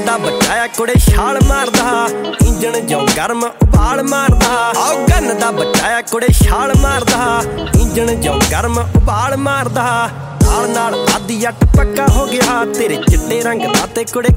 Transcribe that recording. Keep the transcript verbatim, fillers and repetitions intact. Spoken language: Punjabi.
ਦਾ ਬਚਾਇਆ ਕੁੜੇ ਛਾਲ ਮਾਰਦਾ ਇੰਜਣ ਜੋ ਗਰਮ ਉਬਾਲ ਮਾਰਦਾ ਆਓ ਗੰਨ ਦਾ ਬਚਾਇਆ ਕੁੜੇ ਛਾਲ ਮਾਰਦਾ ਇੰਜਣ ਜੋ ਗਰਮ ਉਬਾਲ ਮਾਰਦਾ ਨਾਲ ਨਾਲ ਆਦੀ ਅੱਟ ਪੱਕਾ ਹੋ ਗਿਆ ਤੇਰੇ ਚਿੱਟੇ ਰੰਗ ਦਾ ਤੇ ਕੁੜੇ